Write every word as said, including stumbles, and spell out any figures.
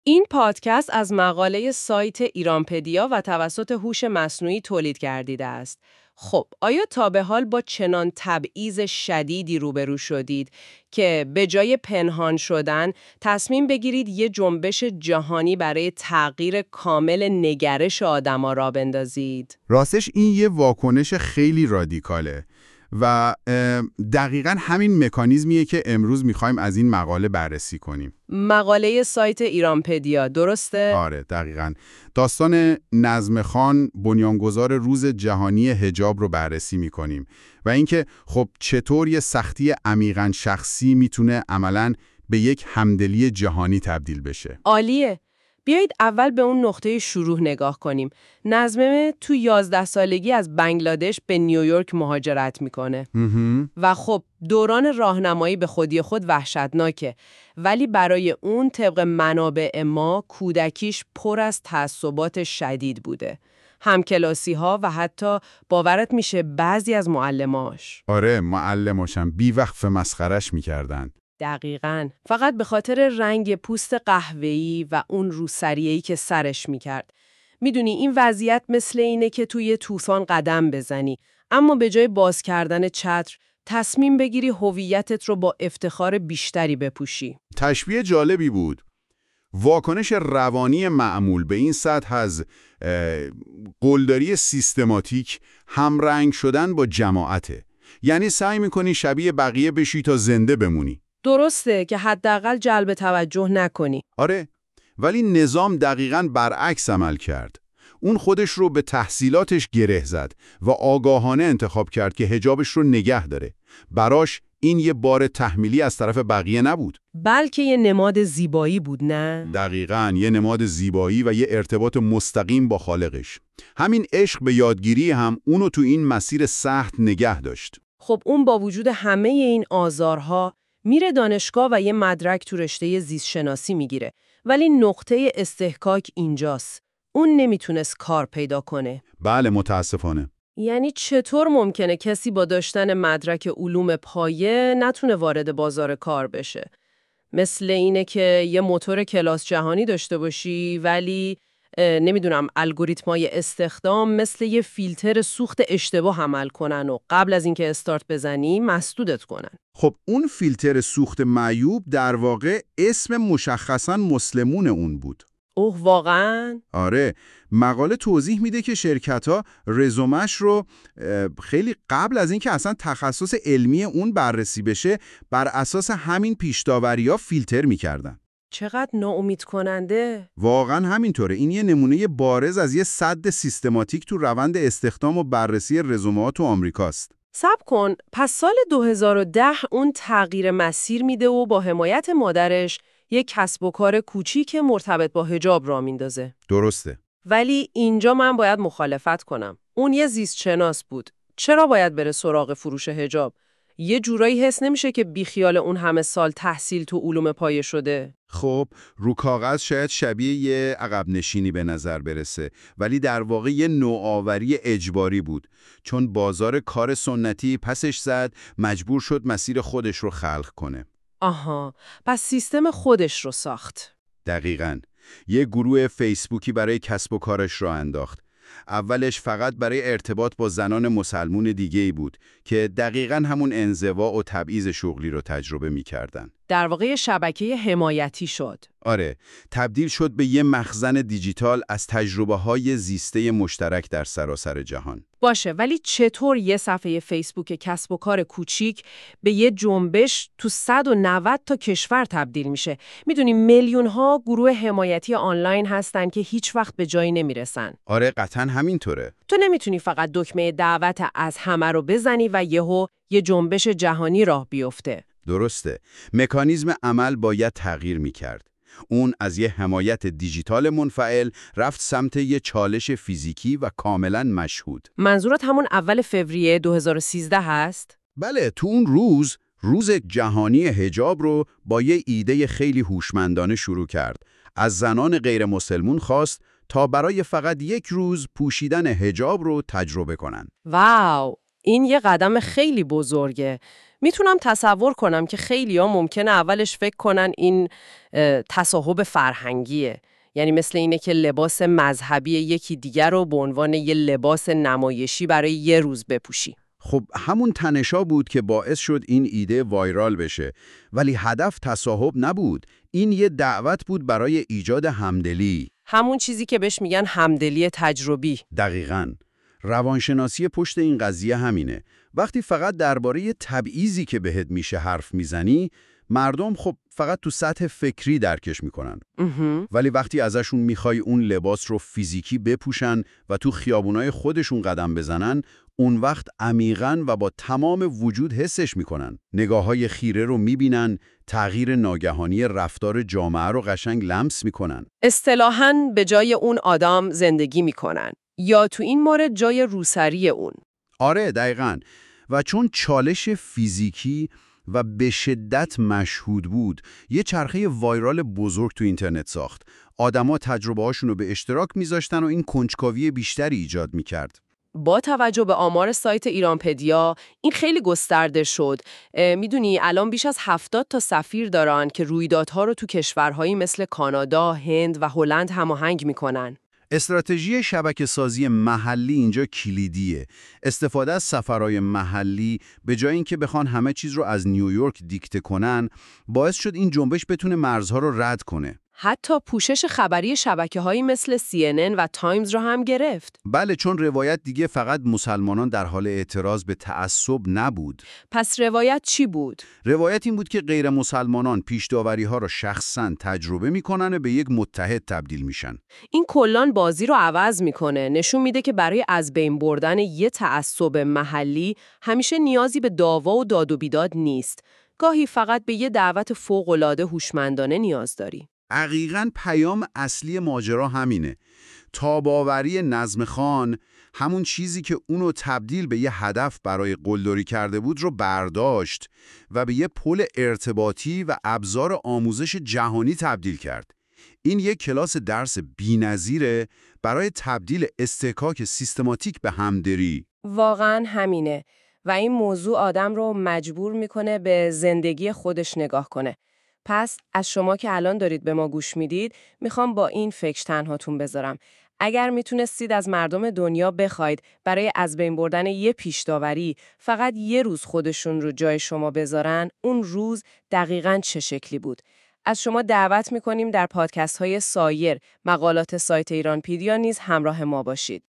این پادکست از مقاله سایت ایرانپدیا و توسط هوش مصنوعی تولید گردیده است. خب، آیا تا به حال با چنان تبعیض شدیدی روبرو شدید که به جای پنهان شدن تصمیم بگیرید یه جنبش جهانی برای تغییر کامل نگرش آدما را بندازید؟ راستش این یه واکنش خیلی رادیکاله و دقیقاً همین مکانیزمیه که امروز میخوایم از این مقاله بررسی کنیم. مقاله سایت ایرانپدیا، درسته؟ آره، دقیقاً. داستان نظم خان، بنیانگذار روز جهانی حجاب رو بررسی میکنیم و اینکه خب چطور یه سختی عمیقاً شخصی میتونه عملاً به یک همدلی جهانی تبدیل بشه. عالیه. بیایید اول به اون نقطه شروع نگاه کنیم. نظمه تو یازده سالگی از بنگلادش به نیویورک مهاجرت میکنه. و خب دوران راهنمایی به خودی خود وحشتناکه، ولی برای اون طبق منابع ما کودکیش پر از تعصبات شدید بوده. همکلاسی ها و حتی باورت میشه بعضی از معلماش. آره، معلماشم بی‌وقفه مسخرش میکردن. دقیقاً. فقط به خاطر رنگ پوست قهوه‌ای و اون روسریه‌ای که سرش میکرد. میدونی این وضعیت مثل اینه که توی طوفان قدم بزنی، اما به جای باز کردن چتر، تصمیم بگیری هویتت رو با افتخار بیشتری بپوشی. تشبیه جالبی بود. واکنش روانی معمول به این سطح از قلدری سیستماتیک همرنگ شدن با جماعته. یعنی سعی میکنی شبیه بقیه بشی تا زنده بمونی. درسته که حداقل جلب توجه نکنی. آره، ولی نظام دقیقاً برعکس عمل کرد. اون خودش رو به تحصیلاتش گره زد و آگاهانه انتخاب کرد که حجابش رو نگه داره. براش این یه بار تحمیلی از طرف بقیه نبود، بلکه یه نماد زیبایی بود، نه؟ دقیقاً یه نماد زیبایی و یه ارتباط مستقیم با خالقش. همین عشق به یادگیری هم اونو تو این مسیر سخت نگه داشت. خب اون با وجود همه این آزارها میره دانشگاه و یه مدرک تو رشته زیست شناسی میگیره، ولی نقطه استحکاک اینجاست. اون نمیتونست کار پیدا کنه. بله، متاسفانه. یعنی چطور ممکنه کسی با داشتن مدرک علوم پایه نتونه وارد بازار کار بشه؟ مثل اینه که یه موتور کلاس جهانی داشته باشی ولی نمیدونم الگوریتمای استخدام مثل یه فیلتر سوخت اشتباه عمل کنن و قبل از اینکه استارت بزنی مسدودت کنن. خب اون فیلتر سوخت معیوب در واقع اسم مشخصاً مسلمون اون بود. اوه واقعاً؟ آره، مقاله توضیح میده که شرکت‌ها رزومش رو خیلی قبل از اینکه اصلا تخصص علمی اون بررسی بشه بر اساس همین پیش‌داوری‌ها فیلتر می‌کردن. چقدر ناامید کننده. واقعاً همینطوره. این یه نمونه بارز از یه سد سیستماتیک تو روند استخدام و بررسی رزومه‌ها تو آمریکاست. صبر کن، پس سال دو هزار و ده اون تغییر مسیر میده و با حمایت مادرش یک کسب و کار کوچیک مرتبط با حجاب را میندازه. درسته. ولی اینجا من باید مخالفت کنم. اون یه زیست شناس بود. چرا باید بره سراغ فروش حجاب؟ یه جورایی حس نمیشه که بیخیال اون همه سال تحصیل تو علوم پایه شده؟ خب رو کاغذ شاید شبیه یه عقب نشینی به نظر برسه، ولی در واقع یه نوآوری اجباری بود، چون بازار کار سنتی پسش زد، مجبور شد مسیر خودش رو خلق کنه. آها، پس سیستم خودش رو ساخت. دقیقاً. یه گروه فیسبوکی برای کسب و کارش را انداخت. اولش فقط برای ارتباط با زنان مسلمون دیگه‌ای بود که دقیقاً همون انزوا و تبعیض شغلی رو تجربه می‌کردن. در واقع شبکه حمایتی شد. آره، تبدیل شد به یه مخزن دیجیتال از تجربه‌های زیسته مشترک در سراسر جهان. باشه، ولی چطور یه صفحه فیسبوک کسب و کار کوچیک به یه جنبش تو صد و نود تا کشور تبدیل میشه؟ میدونی میلیون ها گروه حمایتی آنلاین هستن که هیچ وقت به جایی نمیرسن. آره، قطعاً همینطوره. تو نمیتونی فقط دکمه دعوت از همه رو بزنی و یهو یه جنبش جهانی راه بیفته. درسته. مکانیزم عمل باید تغییر می‌کرد. اون از یه حمایت دیجیتال منفعل رفت سمت یه چالش فیزیکی و کاملاً مشهود. منظورت همون اول فوریه دو هزار و سیزده هست؟ بله، تو اون روز، روز جهانی حجاب رو با یه ایده خیلی هوشمندانه شروع کرد. از زنان غیر مسلمون خواست تا برای فقط یک روز پوشیدن حجاب رو تجربه کنن. واو، این یه قدم خیلی بزرگه. میتونم تصور کنم که خیلی‌ها ممکنه اولش فکر کنن این اه، تصاحب فرهنگیه. یعنی مثل اینه که لباس مذهبی یکی دیگر رو به عنوان یه لباس نمایشی برای یه روز بپوشی. خب همون تنشا بود که باعث شد این ایده وایرال بشه، ولی هدف تصاحب نبود. این یه دعوت بود برای ایجاد همدلی. همون چیزی که بهش میگن همدلی تجربی. دقیقاً. روانشناسی پشت این قضیه همینه. وقتی فقط درباره تبعیضی که بهت میشه حرف میزنی، مردم خب فقط تو سطح فکری درکش میکنن. ولی وقتی ازشون میخوای اون لباس رو فیزیکی بپوشن و تو خیابونای خودشون قدم بزنن، اون وقت عمیقاً و با تمام وجود حسش میکنن. نگاه‌های خیره رو میبینن، تغییر ناگهانی رفتار جامعه رو قشنگ لمس میکنن. اصطلاحاً به جای اون آدم زندگی میکنن. یا تو این مورد جای روسری اون. آره دقیقاً. و چون چالش فیزیکی و به شدت مشهود بود، یه چرخه وایرال بزرگ تو اینترنت ساخت. آدما تجربه هاشون رو به اشتراک میذاشتن و این کنجکاوی بیشتری ایجاد میکرد. با توجه به آمار سایت ایرانپدیا این خیلی گسترده شد. میدونی الان بیش از هفتاد تا سفیر دارن که رویدادها رو تو کشورهایی مثل کانادا، هند و هلند هماهنگ میکنن. استراتژی شبکه‌سازی محلی اینجا کلیدیه. استفاده از سفرهای محلی به جای اینکه بخوان همه چیز رو از نیویورک دیکته کنن، باعث شد این جنبش بتونه مرزها رو رد کنه. حتی پوشش خبری شبکه‌هایی مثل سی ان ان و تایمز را هم گرفت. بله، چون روایت دیگه فقط مسلمانان در حال اعتراض به تعصب نبود. پس روایت چی بود؟ روایت این بود که غیر مسلمانان پیش داوری‌ها را شخصاً تجربه می‌کنن و به یک متحد تبدیل میشن. این کلان بازی رو عوض میکنه. نشون میده که برای از بین بردن یه تعصب محلی همیشه نیازی به دعوا و داد و بیداد نیست. گاهی فقط به یه دعوت فوق‌العاده هوشمندانه نیاز داری. دقیقاً پیام اصلی ماجرا همینه. تاب‌آوری نظم خان همون چیزی که اونو تبدیل به یه هدف برای قلدری کرده بود رو برداشت و به یه پل ارتباطی و ابزار آموزش جهانی تبدیل کرد. این یک کلاس درس بی‌نظیره برای تبدیل استحکاک سیستماتیک به همدلی. واقعاً همینه و این موضوع آدم رو مجبور میکنه به زندگی خودش نگاه کنه. پس از شما که الان دارید به ما گوش میدید، میخوام با این فکر تنهاتون بذارم. اگر میتونستید از مردم دنیا بخواید برای از بین بردن یه پیش داوری فقط یه روز خودشون رو جای شما بذارن، اون روز دقیقاً چه شکلی بود؟ از شما دعوت میکنیم در پادکست های سایر، مقالات سایت ایرانپدیا نیز همراه ما باشید.